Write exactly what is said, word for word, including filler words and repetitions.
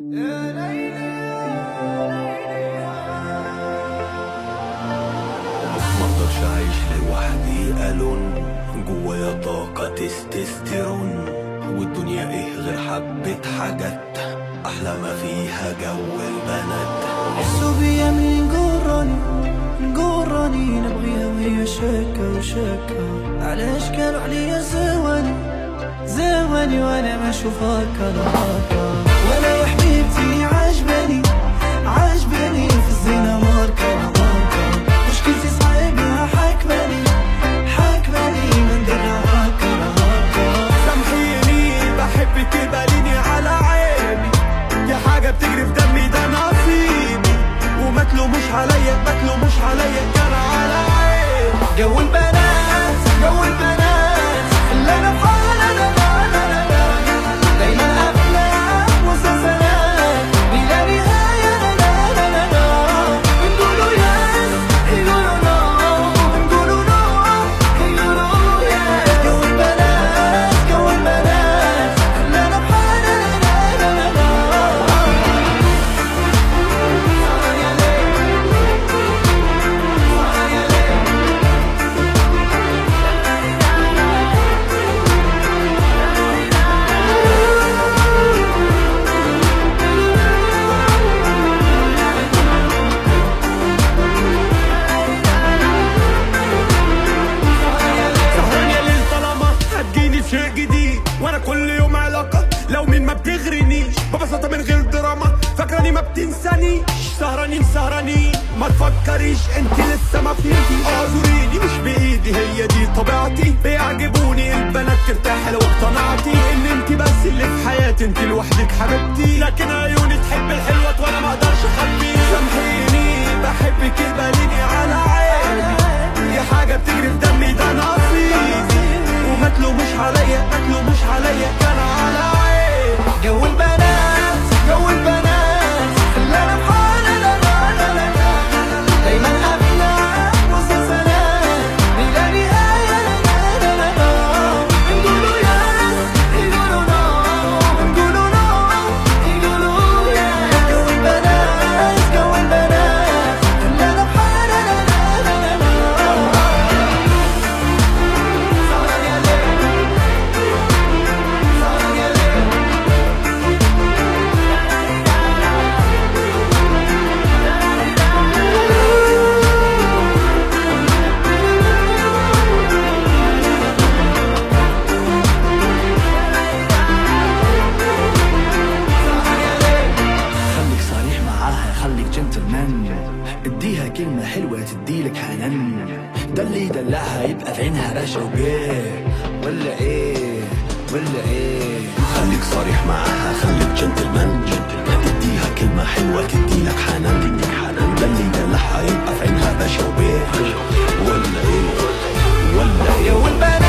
مقدرش اعيش لوحدي الون، جوايا طاقة تستوستيرون، والدنيا ايه غير حبة حاجات احلى ما فيها جو البنات. حسوا بيا من قراني قراني نبغيها وهي شاكة وشاكة على اشكال وعليا زواني زواني وانا ما اشوفها كلا هاكا. ولا يا حبيبتي عجباني عجباني في الزينة ماركة ماركة، مشكلتي صعيبة حاكماني حاكماني ما نديرها هاكا هاكا. سامحيني بحبك باليني على عيبي، دي حاجة بتجري في دمي ده نصيبي، وما تلوموش عليا ما تلوموش عليا كان على عيب. جو البنات جو البنات خلانا بحالنا لا لا لا لا، دايما أفلام ومسلسلات بلا نهاية لا لا لا لا. نقولوا يس يقولوا نو، نقولوا نو يقولوا يس. جو البنات جو البنات خلانا بحالنا لا لا لا لا. سهران يا ليل طالما هتجيني في شيء جديد، وانا كل يوم علاقة لو مين ما بتغرنيش ببساطة من غير دراما، فاكراني ما بتنسانيش. سهرانين سهرانين ما تفكريش انت لسه ما فهمتيش. اعذريني مش بايدي هي دي طبيعتي، بيعجبوني البنات ترتاح لو اقتنعتي ان انت بس اللي في حياتي، انت لوحدك حبيبتي، لكن عيوني تحب الحلوة وانا ما اقدرش اخبيه. سامحيني بحبك باليني على عيبي، دي حاجة بتجري في دمي ده نصيبي، وما تلوموش عليا ما تلوموش عليا كان على عيب. جو البنات جو البنات خلانا بحالنا لا لا لا لا، دايما أفلام ومسلسلات بلا نهاية لا لا لا لا. نقولوا يس يقولوا نو، نقولوا نو يقولوا يس. جو البنات جو البنات خلانا بحالنا لا لا لا لا. سهران يا ليل سهران يا ليل. خليك صريح معاها خليك جنتلمان، اديها كلمة حلوة تديلك حنان، ده اللي يدلعها يبقى في عينها باشا وبيه، ولا ايه ولا ايه. خليك صريح معاها خليك جنتلمان، اديها كلمة حلوة تديلك حنان، ده اللي يدلعها يبقى في عينها باشا وبيه، ولا ايه ولا ايه. جو البنات